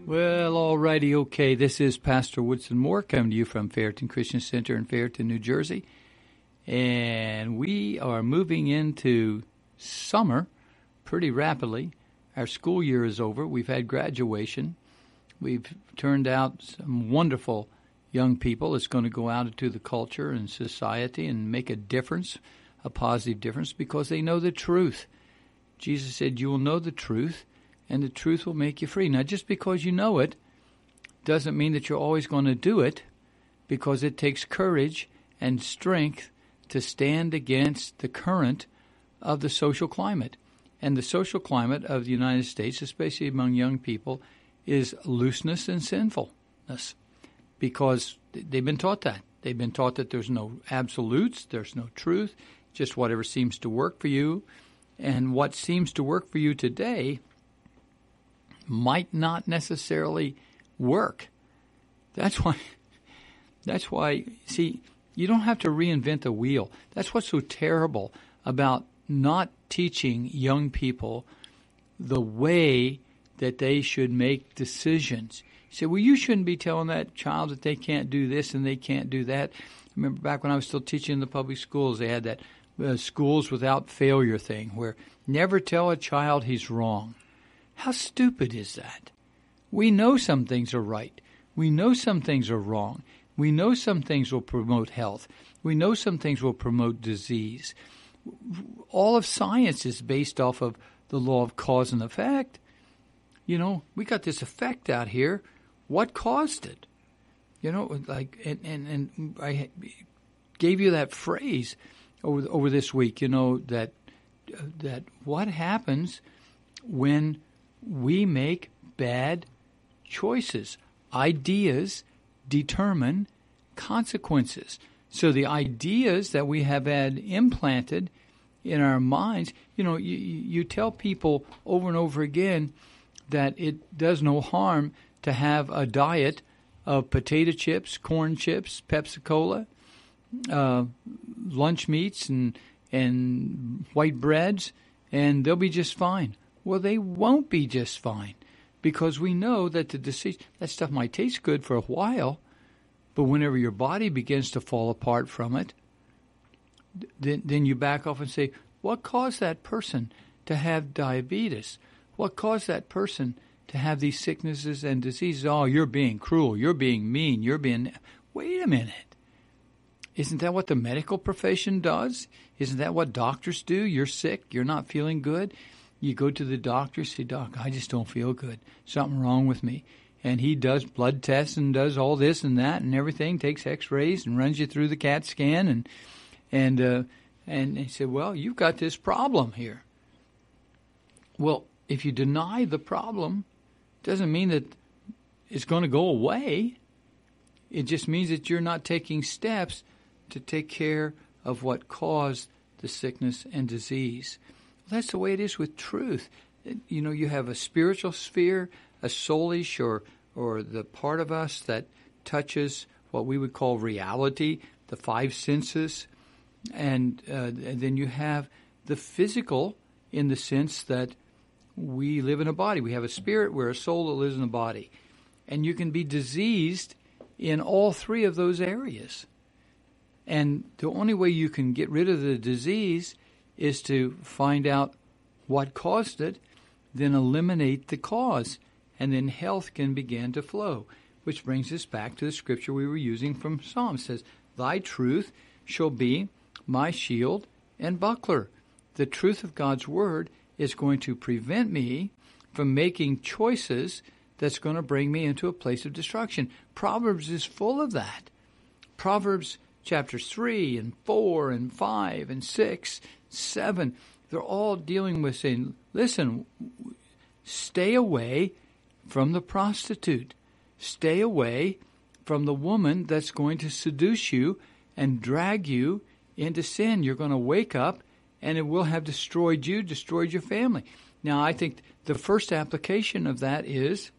Well, alrighty, okay. This is Pastor Woodson Moore coming to you from Fairton Christian Center in Fairton, New Jersey. And we are moving into summer pretty rapidly. Our school year is over. We've had graduation. We've turned out some wonderful young people that's going to go out into the culture and society and make a difference, a positive difference, because they know the truth. Jesus said, you will know the truth, and the truth will make you free. Now, just because you know it doesn't mean that you're always going to do it, because it takes courage and strength to stand against the current of the social climate. And the social climate of the United States, especially among young people, is looseness and sinfulness, because they've been taught that. They've been taught that there's no absolutes, there's no truth, just whatever seems to work for you. And what seems to work for you today might not necessarily work. That's why, see, you don't have to reinvent the wheel. That's what's so terrible about not teaching young people the way that they should make decisions. You say, well, you shouldn't be telling that child that they can't do this and they can't do that. I remember back when I was still teaching in the public schools, they had that schools without failure thing where never tell a child he's wrong. How stupid is that? We know some things are right. We know some things are wrong. We know some things will promote health. We know some things will promote disease. All of science is based off of the law of cause and effect. You know, we got this effect out here. What caused it? You know, like, and I gave you that phrase over this week, you know, that what happens when we make bad choices. Ideas determine consequences. So the ideas that we have had implanted in our minds, you know, you tell people over and over again that it does no harm to have a diet of potato chips, corn chips, Pepsi-Cola, lunch meats and white breads, and they'll be just fine. Well, they won't be just fine, because we know that that stuff might taste good for a while, but whenever your body begins to fall apart from it, then you back off and say, what caused that person to have diabetes? What caused that person to have these sicknesses and diseases? Oh, you're being cruel. You're being mean. Wait a minute. Isn't that what the medical profession does? Isn't that what doctors do? You're sick. You're not feeling good. You go to the doctor, say, Doc, I just don't feel good. Something wrong with me. And he does blood tests and does all this and that and everything, takes x-rays and runs you through the CAT scan. And he said, well, you've got this problem here. Well, if you deny the problem, doesn't mean that it's going to go away. It just means that you're not taking steps to take care of what caused the sickness and disease. Well, that's the way it is with truth. You know, you have a spiritual sphere, a soulish or the part of us that touches what we would call reality, the five senses. And then you have the physical in the sense that we live in a body. We have a spirit, we're a soul that lives in a body. And you can be diseased in all three of those areas. And the only way you can get rid of the disease is to find out what caused it, then eliminate the cause, and then health can begin to flow. Which brings us back to the scripture we were using from Psalms. It says, thy truth shall be my shield and buckler. The truth of God's word is going to prevent me from making choices that's going to bring me into a place of destruction. Proverbs is full of that. Proverbs chapters 3 and 4 and 5 and 6, 7, they're all dealing with saying, listen, stay away from the prostitute. Stay away from the woman that's going to seduce you and drag you into sin. You're going to wake up and it will have destroyed you, destroyed your family. Now, I think the first application of that is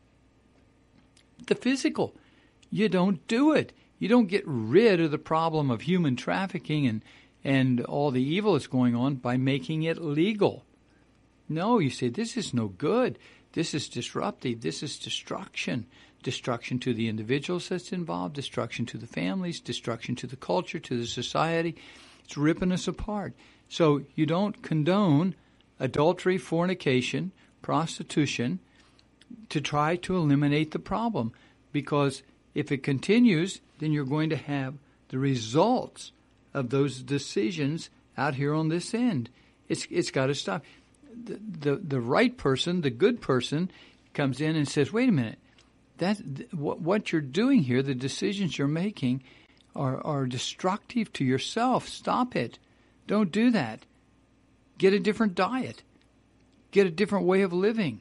the physical. You don't do it. You don't get rid of the problem of human trafficking and all the evil that's going on by making it legal. No, you say, this is no good. This is disruptive. This is destruction. Destruction to the individuals that's involved, destruction to the families, destruction to the culture, to the society. It's ripping us apart. So you don't condone adultery, fornication, prostitution to try to eliminate the problem, because if it continues, then you're going to have the results of those decisions out here on this end. It's got to stop. The right person, the good person, comes in and says, wait a minute, what you're doing here, the decisions you're making are destructive to yourself. Stop it. Don't do that. Get a different diet. Get a different way of living.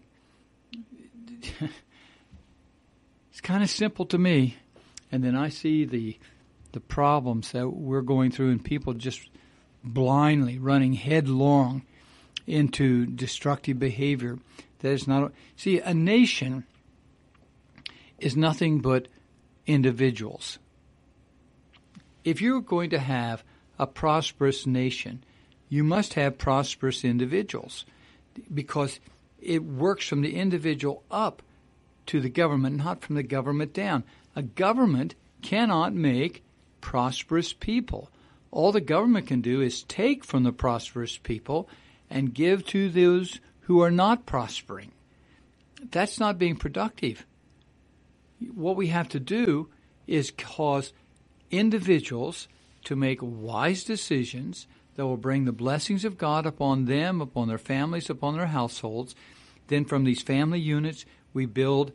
It's kind of simple to me. And then I see the problems that we're going through, and people just blindly running headlong into destructive behavior. That is not. See, a nation is nothing but individuals. If you're going to have a prosperous nation, you must have prosperous individuals, because it works from the individual up to the government, not from the government down. A government cannot make prosperous people. All the government can do is take from the prosperous people and give to those who are not prospering. That's not being productive. What we have to do is cause individuals to make wise decisions that will bring the blessings of God upon them, upon their families, upon their households. Then from these family units, we build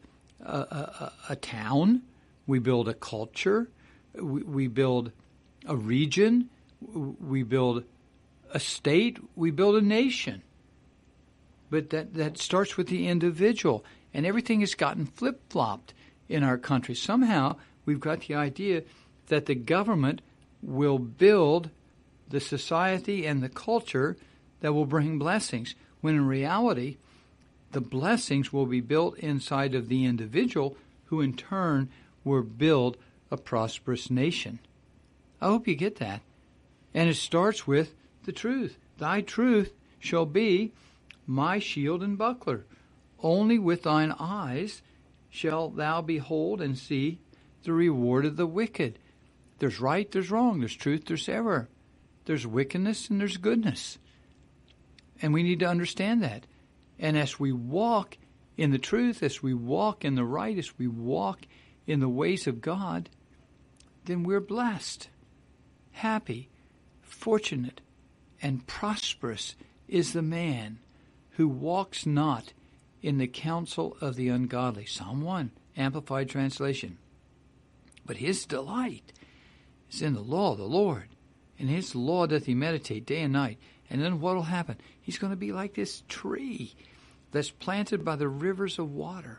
a town, we build a culture, we build a region, we build a state, we build a nation. But that starts with the individual, and everything has gotten flip-flopped in our country. Somehow we've got the idea that the government will build the society and the culture that will bring blessings, when in reality the blessings will be built inside of the individual, who in turn will build a prosperous nation. I hope you get that. And it starts with the truth. Thy truth shall be my shield and buckler. Only with thine eyes shalt thou behold and see the reward of the wicked. There's right, there's wrong, there's truth, there's error. There's wickedness and there's goodness. And we need to understand that. And as we walk in the truth, as we walk in the right, as we walk in the ways of God, then we're blessed, happy, fortunate, and prosperous is the man who walks not in the counsel of the ungodly. Psalm 1, Amplified Translation. But his delight is in the law of the Lord. In his law doth he meditate day and night. And then what will happen? He's going to be like this tree that's planted by the rivers of water.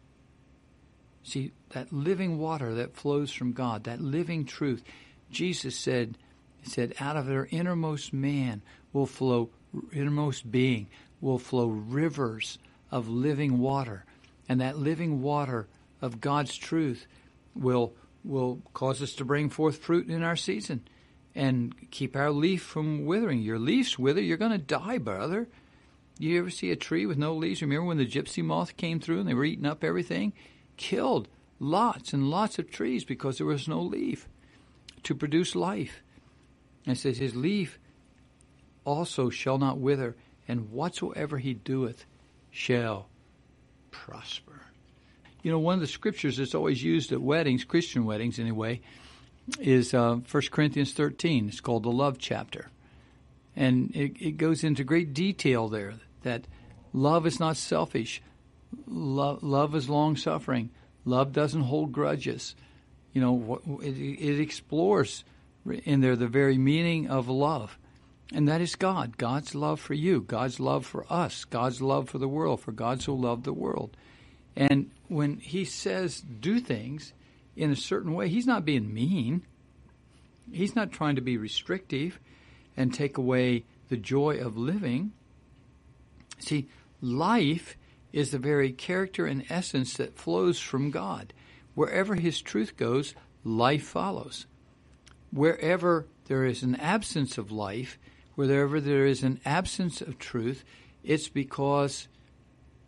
See, that living water that flows from God, that living truth. Jesus said, out of their innermost man will flow, innermost being will flow rivers of living water. And that living water of God's truth will cause us to bring forth fruit in our season and keep our leaf from withering. Your leaves wither, you're going to die, brother. You ever see a tree with no leaves? Remember when the gypsy moth came through and they were eating up everything? Killed lots and lots of trees because there was no leaf to produce life. And it says, his leaf also shall not wither, and whatsoever he doeth shall prosper. You know, one of the scriptures that's always used at weddings, Christian weddings anyway, is 1 Corinthians 13. It's called the love chapter. And it goes into great detail there that love is not selfish. Love is long-suffering. Love doesn't hold grudges. You know, it explores in there the very meaning of love. And that is God. God's love for you. God's love for us. God's love for the world. For God so loved the world. And when he says do things in a certain way, he's not being mean. He's not trying to be restrictive and take away the joy of living. See, life is the very character and essence that flows from God. Wherever his truth goes, life follows. Wherever there is an absence of life, wherever there is an absence of truth, it's because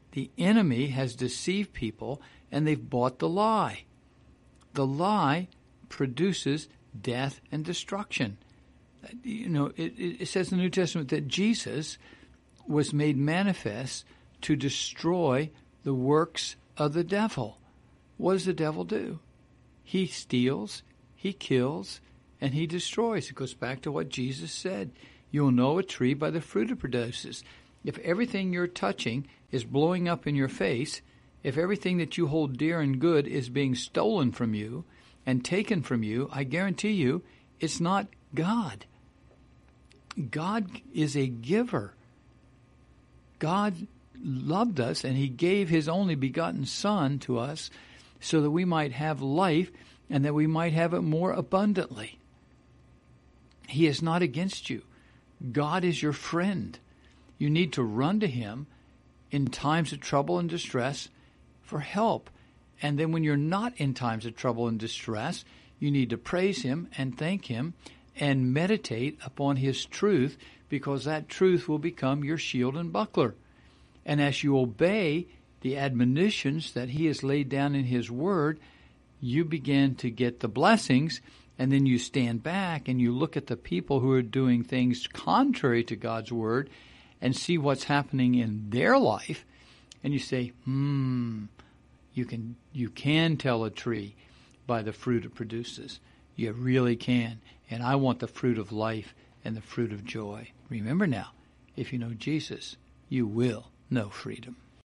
The enemy has deceived people, and they've bought the lie. The lie produces death and destruction. It says in the New Testament that Jesus was made manifest to destroy the works of the devil. What does the devil do? He steals, he kills, and he destroys. It goes back to what Jesus said. You'll know a tree by the fruit it produces. If everything you're touching is blowing up in your face, if everything that you hold dear and good is being stolen from you and taken from you, I guarantee you it's not God. God is a giver. God loved us, and he gave his only begotten Son to us so that we might have life and that we might have it more abundantly. He is not against you. God is your friend. You need to run to him in times of trouble and distress for help. And then when you're not in times of trouble and distress, you need to praise him and thank him and meditate upon his truth, because that truth will become your shield and buckler. And as you obey the admonitions that he has laid down in his word, you begin to get the blessings, and then you stand back and you look at the people who are doing things contrary to God's word and see what's happening in their life, and you say, you can tell a tree by the fruit it produces. You really can. And I want the fruit of life and the fruit of joy. Remember now, if you know Jesus, you will know freedom.